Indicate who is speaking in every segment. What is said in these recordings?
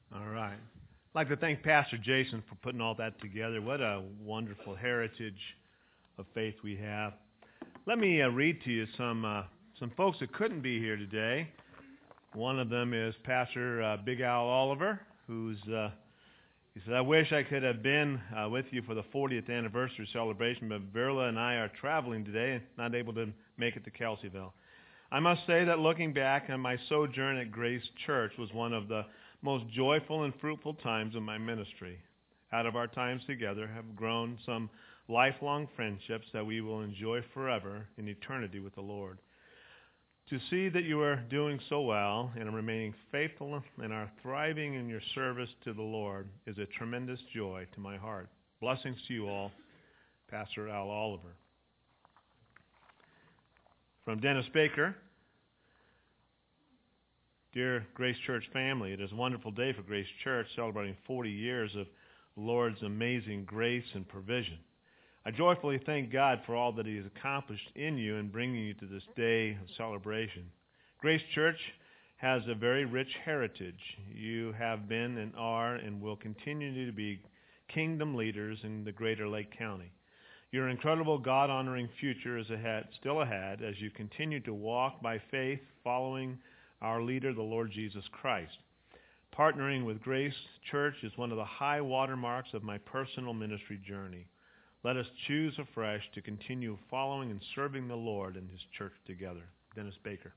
Speaker 1: All right. I'd like to thank Pastor Jason for putting all that together. What a wonderful heritage of faith we have. Let me read to you some folks that couldn't be here today. One of them is Pastor Big Al Oliver, he said, I wish I could have been with you for the 40th anniversary celebration, but Verla and I are traveling today and not able to make it to Kelseyville. I must say that looking back on my sojourn at Grace Church was one of the most joyful and fruitful times of my ministry. Out of our times together have grown some lifelong friendships that we will enjoy forever in eternity with the Lord. To see that you are doing so well and are remaining faithful and are thriving in your service to the Lord is a tremendous joy to my heart. Blessings to you all, Pastor Al Oliver. From Dennis Baker, dear Grace Church family, it is a wonderful day for Grace Church, celebrating 40 years of the Lord's amazing grace and provision. I joyfully thank God for all that He has accomplished in you and bringing you to this day of celebration. Grace Church has a very rich heritage. You have been and are and will continue to be kingdom leaders in the greater Lake County. Your incredible God-honoring future is still ahead as you continue to walk by faith following our leader, the Lord Jesus Christ. Partnering with Grace Church is one of the high watermarks of my personal ministry journey. Let us choose afresh to continue following and serving the Lord and His church together. Dennis Baker.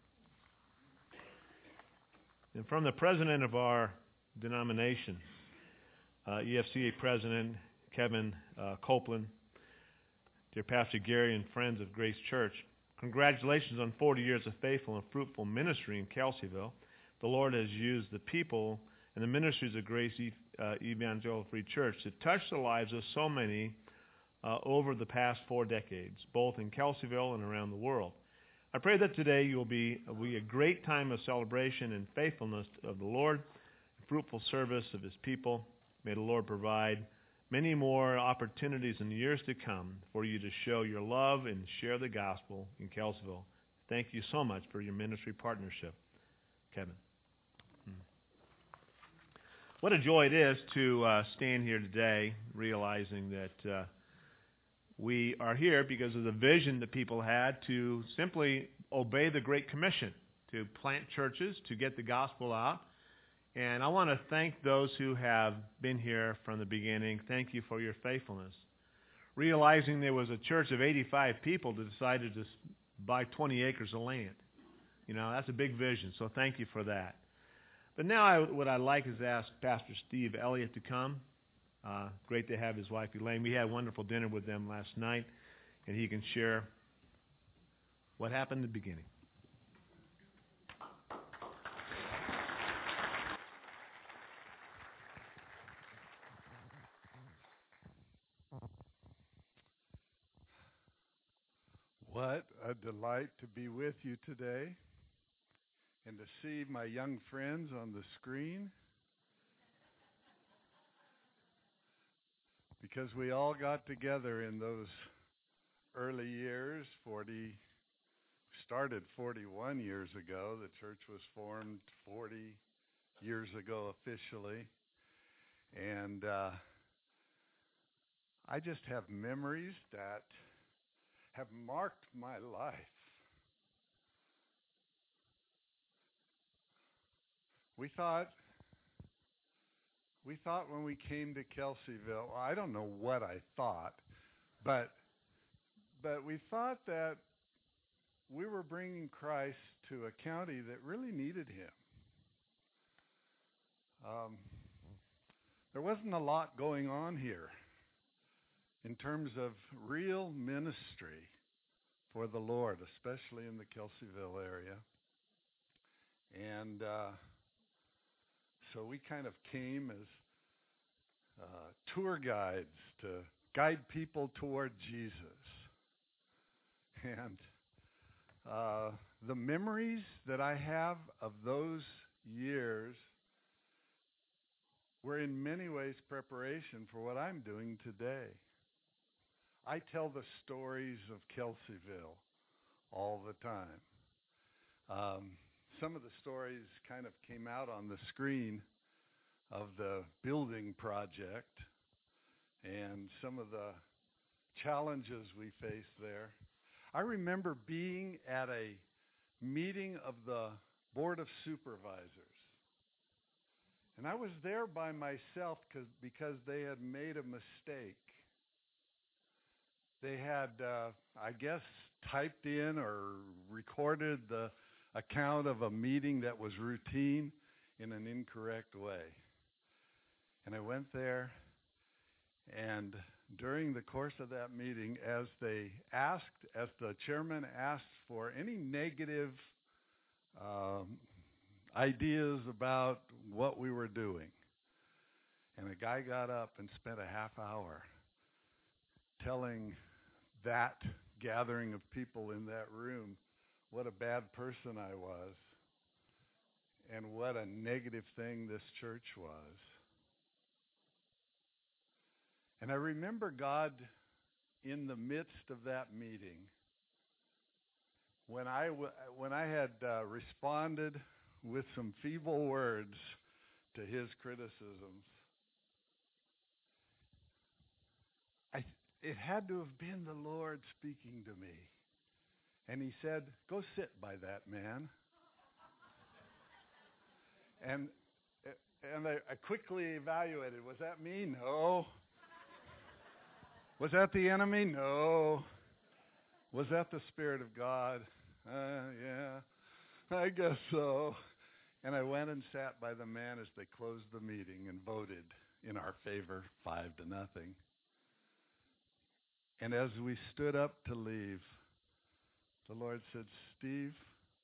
Speaker 1: And from the president of our denomination, EFCA President Kevin Copeland, dear Pastor Gary and friends of Grace Church, congratulations on 40 years of faithful and fruitful ministry in Kelseyville. The Lord has used the people and the ministries of Grace Evangelical Free Church to touch the lives of so many over the past 4 decades, both in Kelseyville and around the world. I pray that today will be a great time of celebration and faithfulness of the Lord, fruitful service of His people. May the Lord provide many more opportunities in the years to come for you to show your love and share the gospel in Kelseyville. Thank you so much for your ministry partnership, Kevin. What a joy it is to stand here today realizing that we are here because of the vision that people had to simply obey the Great Commission, to plant churches, to get the gospel out. And I want to thank those who have been here from the beginning. Thank you for your faithfulness. Realizing there was a church of 85 people that decided to buy 20 acres of land. You know, that's a big vision, so thank you for that. But now what I'd like is to ask Pastor Steve Elliott to come. Great to have his wife Elaine. We had a wonderful dinner with them last night, and he can share what happened in the beginning.
Speaker 2: What a delight to be with you today and to see my young friends on the screen. Because we all got together in those early years, started 41 years ago. The church was formed 40 years ago officially. And I just have memories that have marked my life. We thought when we came to Kelseyville, I don't know what I thought, but we thought that we were bringing Christ to a county that really needed Him. There wasn't a lot going on here in terms of real ministry for the Lord, especially in the Kelseyville area. And so we kind of came as tour guides to guide people toward Jesus. And the memories that I have of those years were in many ways preparation for what I'm doing today. I tell the stories of Kelseyville all the time. Some of the stories kind of came out on the screen of the building project and some of the challenges we faced there. I remember being at a meeting of the Board of Supervisors. And I was there by myself because they had made a mistake. They had, I guess, typed in or recorded the account of a meeting that was routine in an incorrect way. And I went there, and during the course of that meeting, as the chairman asked for any negative ideas about what we were doing, and a guy got up and spent a half hour telling that gathering of people in that room what a bad person I was and what a negative thing this church was. And I remember God in the midst of that meeting, when I had responded with some feeble words to his criticisms, it had to have been the Lord speaking to me. And he said, "Go sit by that man." And I quickly evaluated, was that me? No. Was that the enemy? No. Was that the Spirit of God? Yeah, I guess so. And I went and sat by the man as they closed the meeting and voted in our favor, 5-0. And as we stood up to leave, the Lord said, "Steve,"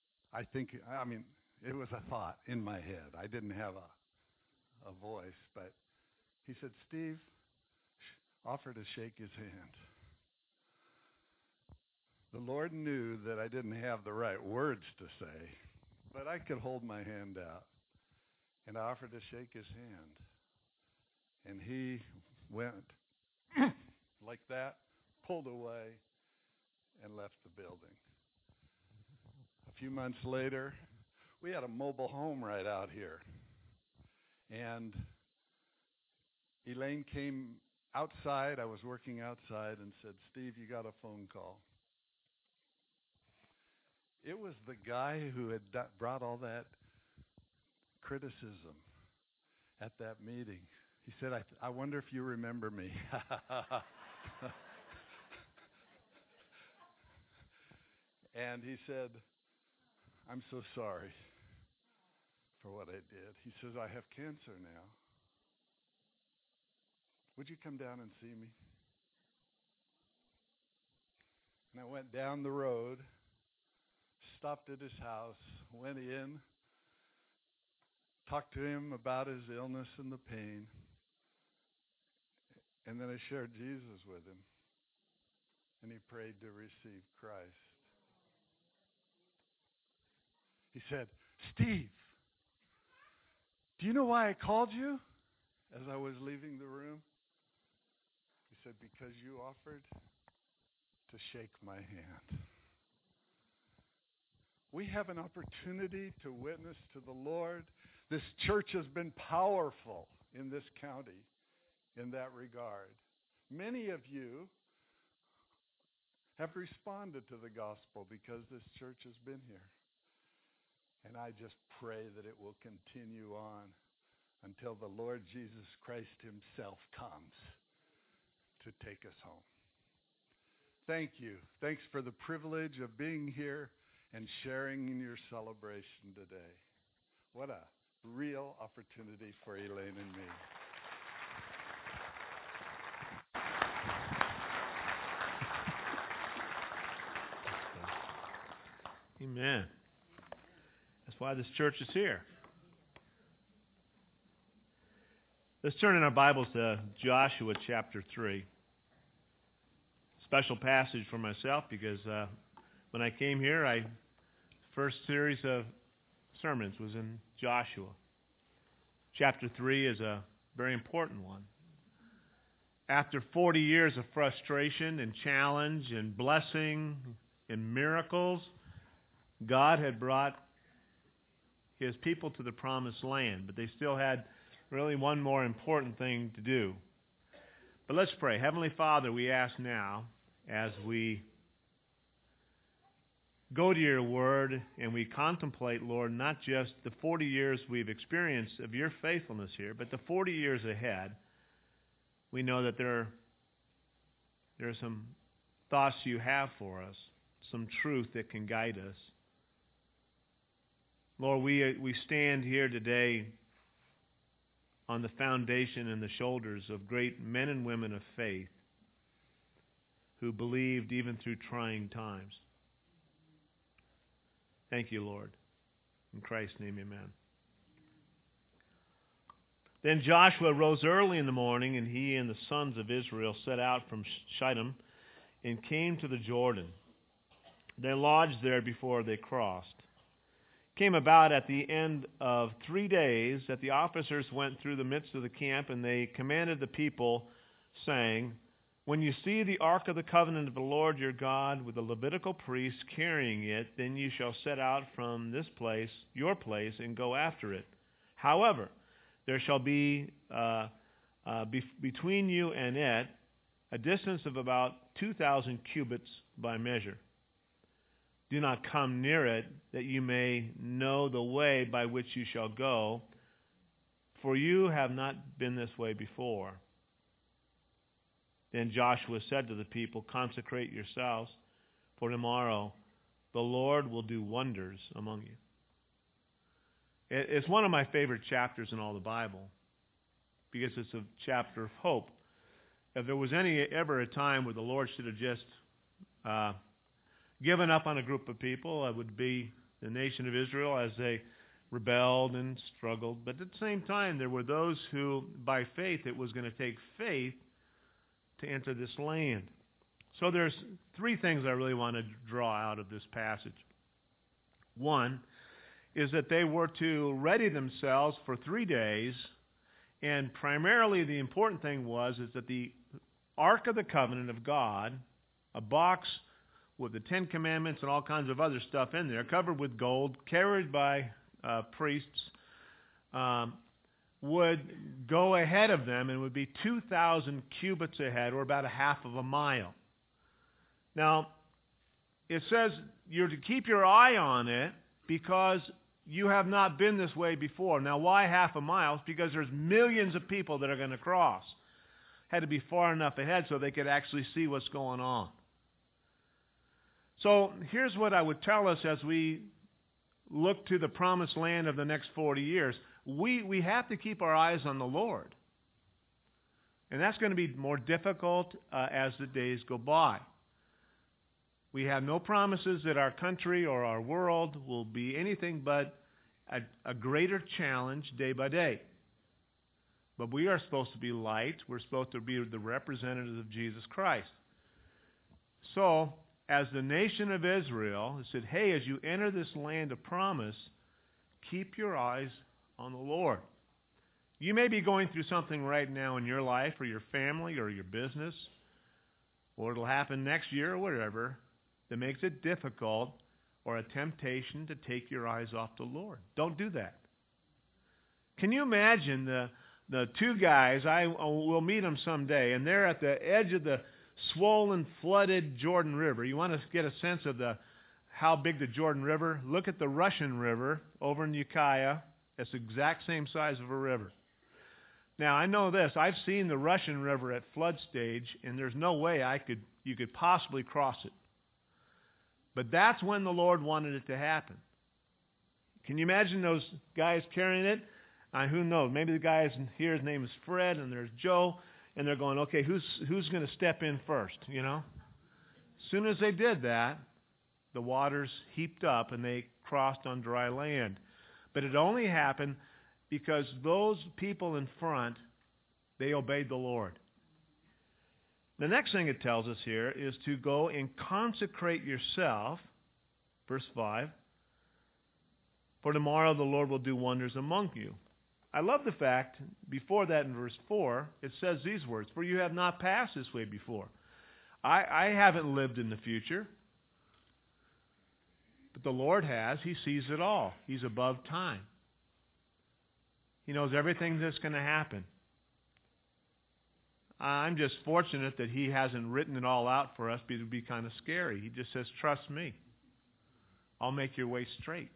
Speaker 2: it was a thought in my head. I didn't have a voice, but he said, "Steve, offer to shake his hand." The Lord knew that I didn't have the right words to say, but I could hold my hand out. And I offered to shake his hand. And he went like that, pulled away, and left the building. A few months later, we had a mobile home right out here. And Elaine came outside. I was working outside and said, "Steve, you got a phone call." It was the guy who had brought all that criticism at that meeting. He said, I wonder if you remember me. And he said, "I'm so sorry for what I did." He says, "I have cancer now. Would you come down and see me?" And I went down the road, stopped at his house, went in, talked to him about his illness and the pain, and then I shared Jesus with him, and he prayed to receive Christ. He said, "Steve, do you know why I called you?" As I was leaving the room, he said, "Because you offered to shake my hand." We have an opportunity to witness to the Lord. This church has been powerful in this county in that regard. Many of you have responded to the gospel because this church has been here. And I just pray that it will continue on until the Lord Jesus Christ himself comes to take us home. Thank you. Thanks for the privilege of being here and sharing in your celebration today. What a real opportunity for Elaine and me.
Speaker 1: Amen. That's why this church is here. Let's turn in our Bibles to Joshua chapter 3. Special passage for myself because when I came here, first series of sermons was in Joshua. Chapter 3 is a very important one. After 40 years of frustration and challenge and blessing and miracles, God had brought his people to the promised land, but they still had really one more important thing to do. But let's pray. Heavenly Father, we ask now, as we go to your word and we contemplate, Lord, not just the 40 years we've experienced of your faithfulness here, but the 40 years ahead, we know that there are some thoughts you have for us, some truth that can guide us. Lord, we stand here today on the foundation and the shoulders of great men and women of faith who believed even through trying times. Thank you, Lord. In Christ's name, amen. Then Joshua rose early in the morning, and he and the sons of Israel set out from Shittim and came to the Jordan. They lodged there before they crossed. Came about at the end of 3 days that the officers went through the midst of the camp, and they commanded the people, saying, when you see the ark of the covenant of the Lord your God with the Levitical priests carrying it, then you shall set out from this place, your place, and go after it. However, there shall be between you and it a distance of about 2,000 cubits by measure. Do not come near it, that you may know the way by which you shall go, for you have not been this way before. Then Joshua said to the people, consecrate yourselves, for tomorrow the Lord will do wonders among you. It's one of my favorite chapters in all the Bible, because it's a chapter of hope. If there was ever a time where the Lord should have just given up on a group of people, it would be the nation of Israel as they rebelled and struggled. But at the same time, there were those who, by faith, it was going to take faith to enter this land. So there's three things I really want to draw out of this passage. One is that they were to ready themselves for 3 days, and primarily the important thing is that the Ark of the Covenant of God, a box with the Ten Commandments and all kinds of other stuff in there, covered with gold, carried by priests, would go ahead of them and would be 2,000 cubits ahead, or about a half of a mile. Now, it says you're to keep your eye on it because you have not been this way before. Now, why half a mile? It's because there's millions of people that are going to cross. Had to be far enough ahead so they could actually see what's going on. So here's what I would tell us as we look to the promised land of the next 40 years. We have to keep our eyes on the Lord. And that's going to be more difficult as the days go by. We have no promises that our country or our world will be anything but a greater challenge day by day. But we are supposed to be light. We're supposed to be the representatives of Jesus Christ. So, as the nation of Israel, it said, hey, as you enter this land of promise, keep your eyes on the Lord. You may be going through something right now in your life or your family or your business, or it'll happen next year or whatever, that makes it difficult or a temptation to take your eyes off the Lord. Don't do that. Can you imagine the two guys, we'll meet them someday, and they're at the edge of the swollen, flooded Jordan River. You want to get a sense of how big the Jordan River? Look at the Russian River over in Ukiah. It's the exact same size of a river. Now, I know this. I've seen the Russian River at flood stage, and there's no way you could possibly cross it. But that's when the Lord wanted it to happen. Can you imagine those guys carrying it? Who knows? Maybe the guy here, his name is Fred, and there's Joe, and they're going, okay, who's going to step in first, you know? As soon as they did that, the waters heaped up, and they crossed on dry land. But it only happened because those people in front, they obeyed the Lord. The next thing it tells us here is to go and consecrate yourself, verse 5, for tomorrow the Lord will do wonders among you. I love the fact, before that in verse 4, it says these words, for you have not passed this way before. I haven't lived in the future, but the Lord has. He sees it all. He's above time. He knows everything that's going to happen. I'm just fortunate that He hasn't written it all out for us, but it would be kind of scary. He just says, trust me. I'll make your way straight.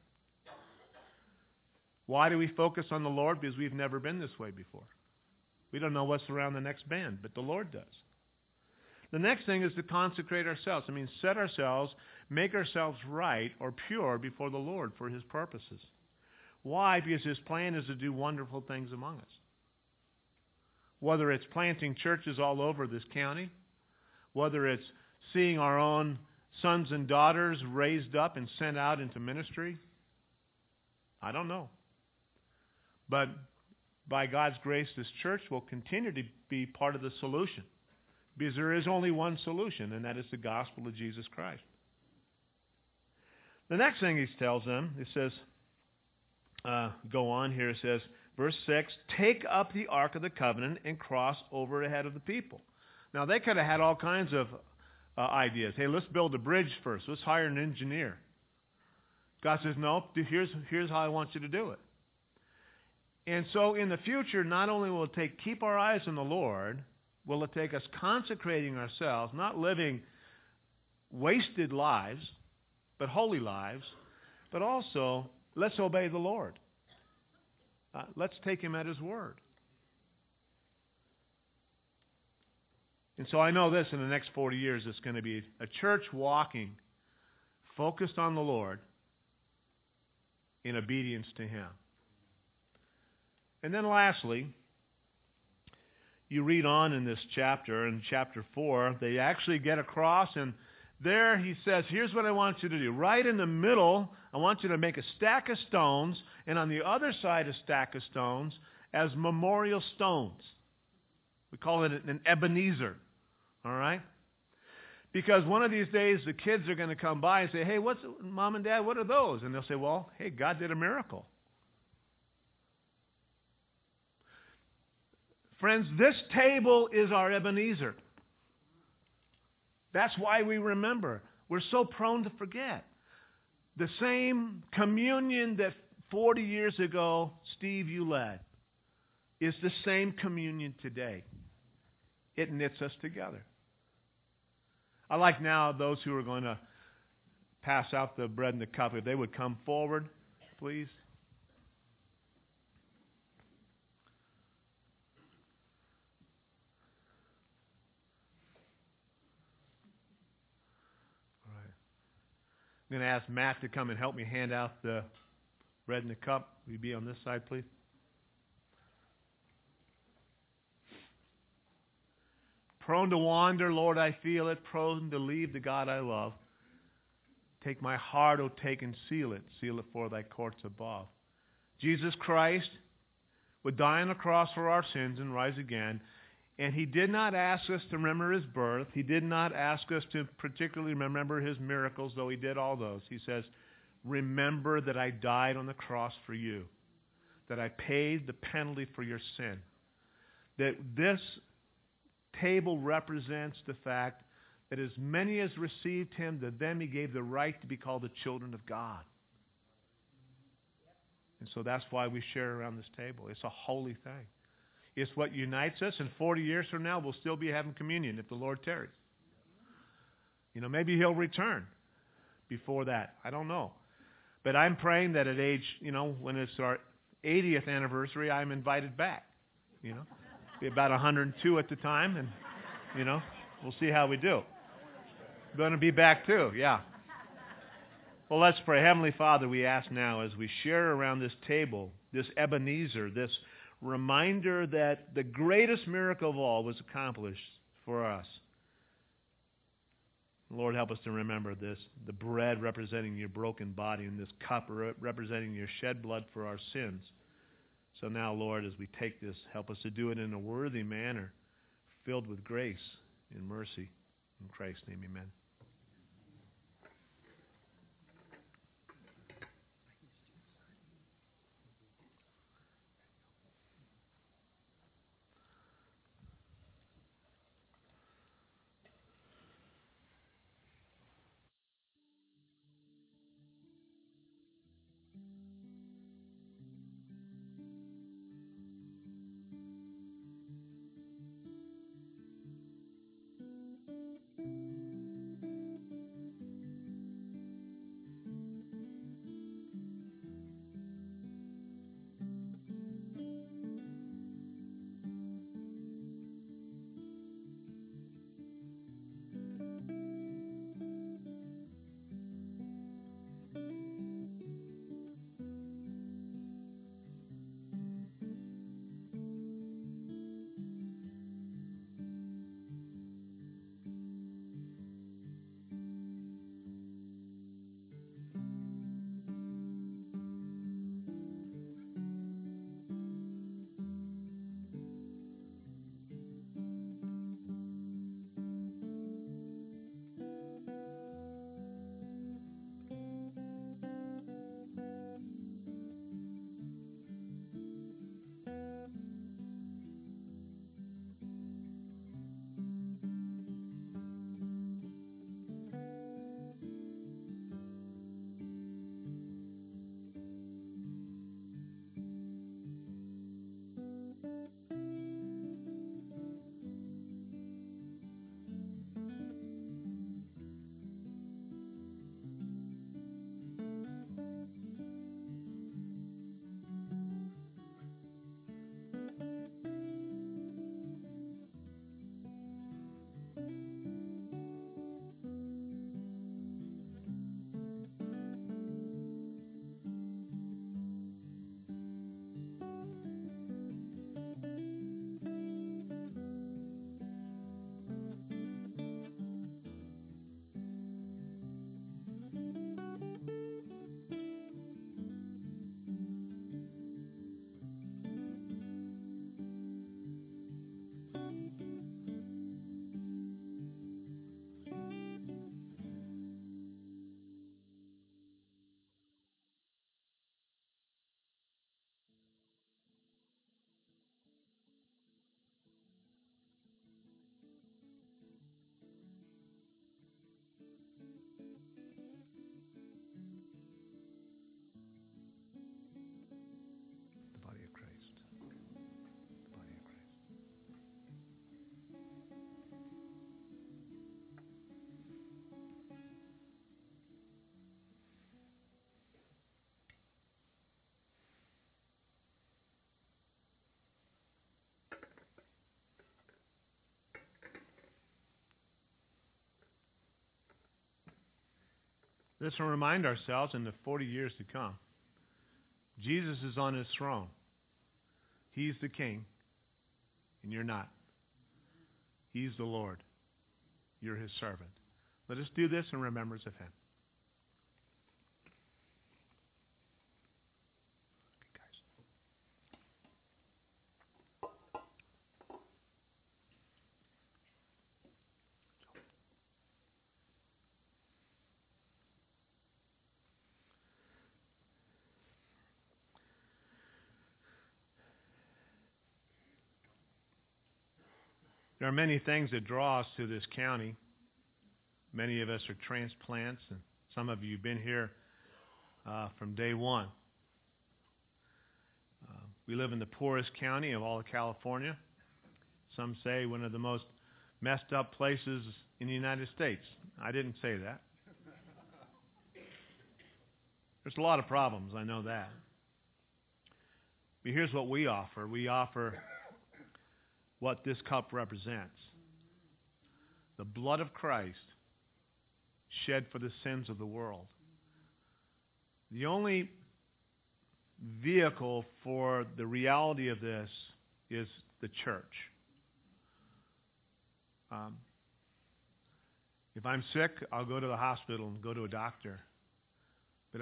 Speaker 1: Why do we focus on the Lord? Because we've never been this way before. We don't know what's around the next bend, but the Lord does. The next thing is to consecrate ourselves. I mean, set ourselves, make ourselves right or pure before the Lord for His purposes. Why? Because His plan is to do wonderful things among us. Whether it's planting churches all over this county, whether it's seeing our own sons and daughters raised up and sent out into ministry, I don't know. But by God's grace, this church will continue to be part of the solution. Because there is only one solution, and that is the gospel of Jesus Christ. The next thing He tells them, it says, go on here, it says, verse 6, take up the Ark of the Covenant and cross over ahead of the people. Now, they could have had all kinds of ideas. Hey, let's build a bridge first. Let's hire an engineer. God says, no, here's how I want you to do it. And so in the future, not only will it take keep our eyes on the Lord, will it take us consecrating ourselves, not living wasted lives, but holy lives, but also let's obey the Lord. Let's take Him at His word. And so I know this, in the next 40 years, it's going to be a church walking, focused on the Lord, in obedience to Him. And then lastly, you read on in this chapter, in chapter 4, they actually get across, and there He says, here's what I want you to do. Right in the middle, I want you to make a stack of stones, and on the other side a stack of stones as memorial stones. We call it an Ebenezer, all right? Because one of these days the kids are going to come by and say, hey, Mom and Dad, what are those? And they'll say, well, hey, God did a miracle. Friends, this table is our Ebenezer. That's why we remember. We're so prone to forget. The same communion that 40 years ago, Steve, you led, is the same communion today. It knits us together. I like now those who are going to pass out the bread and the cup, if they would come forward, please. I'm going to ask Matt to come and help me hand out the bread and the cup. Will you be on this side, please? Prone to wander, Lord, I feel it. Prone to leave the God I love. Take my heart, O take and seal it. Seal it for thy courts above. Jesus Christ would die on the cross for our sins and rise again. And He did not ask us to remember His birth. He did not ask us to particularly remember His miracles, though He did all those. He says, remember that I died on the cross for you, that I paid the penalty for your sin, that this table represents the fact that as many as received Him, to them He gave the right to be called the children of God. And so that's why we share around this table. It's a holy thing. It's what unites us, and 40 years from now, we'll still be having communion if the Lord tarries. Maybe He'll return before that. I don't know. But I'm praying that at age, when it's our 80th anniversary, I'm invited back. Be about 102 at the time, and, we'll see how we do. Going to be back too, yeah. Well, let's pray. Heavenly Father, we ask now as we share around this table, this Ebenezer, this reminder that the greatest miracle of all was accomplished for us. Lord, help us to remember this, the bread representing your broken body and this cup representing your shed blood for our sins. So now, Lord, as we take this, help us to do it in a worthy manner, filled with grace and mercy. In Christ's name, amen. Let's remind ourselves in the 40 years to come, Jesus is on his throne. He's the king, and you're not. He's the Lord. You're his servant. Let us do this in remembrance of him. There are many things that draw us to this county. Many of us are transplants, and some of you have been here from day one. We live in the poorest county of all of California. Some say one of the most messed up places in the United States. I didn't say that. There's a lot of problems, I know that. But here's what we offer. We offer what this cup represents. The blood of Christ shed for the sins of the world. The only vehicle for the reality of this is the church. If I'm sick, I'll go to the hospital and go to a doctor. But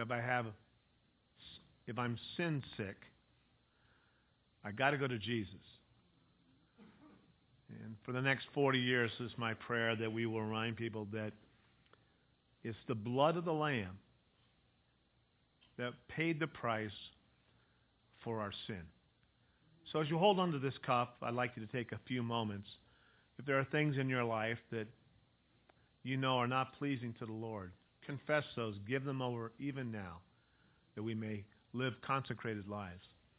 Speaker 1: if I'm sin sick, I got to go to Jesus. And for the next 40 years, this is my prayer that we will remind people that it's the blood of the Lamb that paid the price for our sin. So as you hold on to this cup, I'd like you to take a few moments. If there are things in your life that you know are not pleasing to the Lord, confess those, give them over even now, that we may live consecrated lives.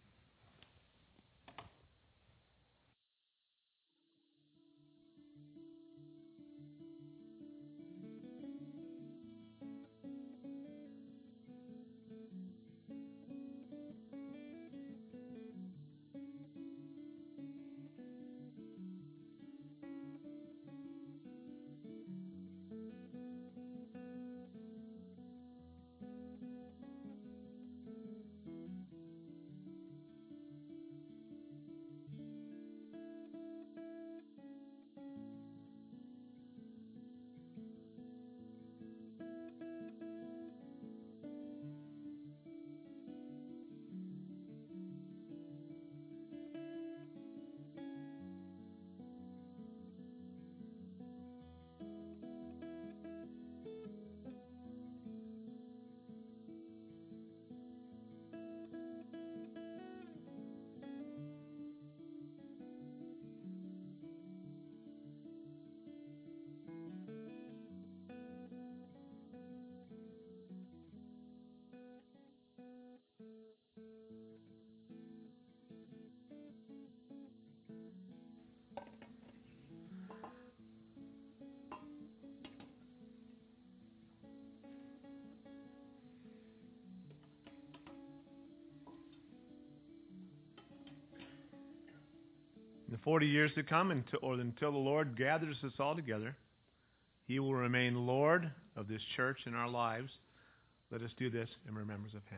Speaker 1: In the 40 years to come, until the Lord gathers us all together, He will remain Lord of this church in our lives. Let us do this in remembrance of Him.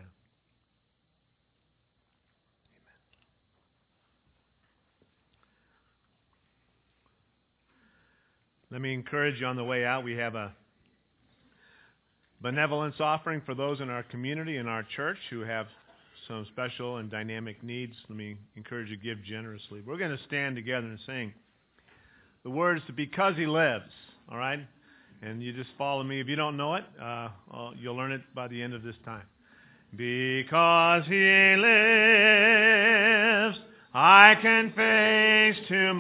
Speaker 1: Amen. Let me encourage you on the way out. We have a benevolence offering for those in our community, in our church, who have some special and dynamic needs. Let me encourage you to give generously. We're going to stand together and sing the words to Because He Lives, all right? And you just follow me. If you don't know it, you'll learn it by the end of this time. Because He lives, I can face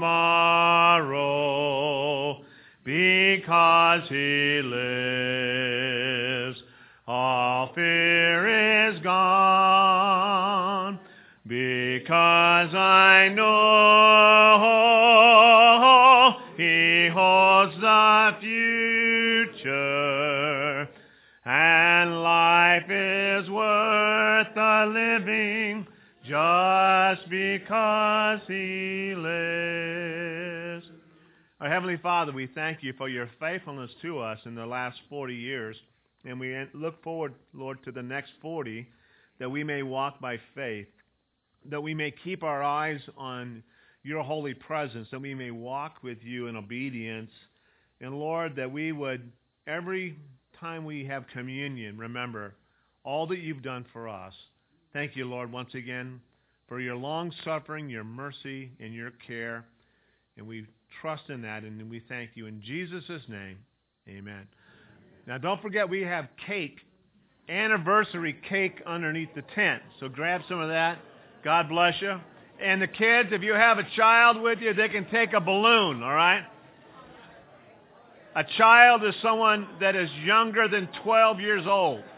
Speaker 1: tomorrow. Because He lives, all fear is gone. Because I know He holds the future, and life is worth the living just because He lives. Our Heavenly Father, we thank You for Your faithfulness to us in the last 40 years. And we look forward, Lord, to the next 40, that we may walk by faith, that we may keep our eyes on your holy presence, that we may walk with you in obedience. And Lord, that we would, every time we have communion, remember all that you've done for us. Thank you, Lord, once again for your long-suffering, your mercy, and your care. And we trust in that, and we thank you. In Jesus' name, amen. Now, don't forget, we have cake, anniversary cake underneath the tent. So grab some of that. God bless you. And the kids, if you have a child with you, they can take a balloon, all right? A child is someone that is younger than 12 years old.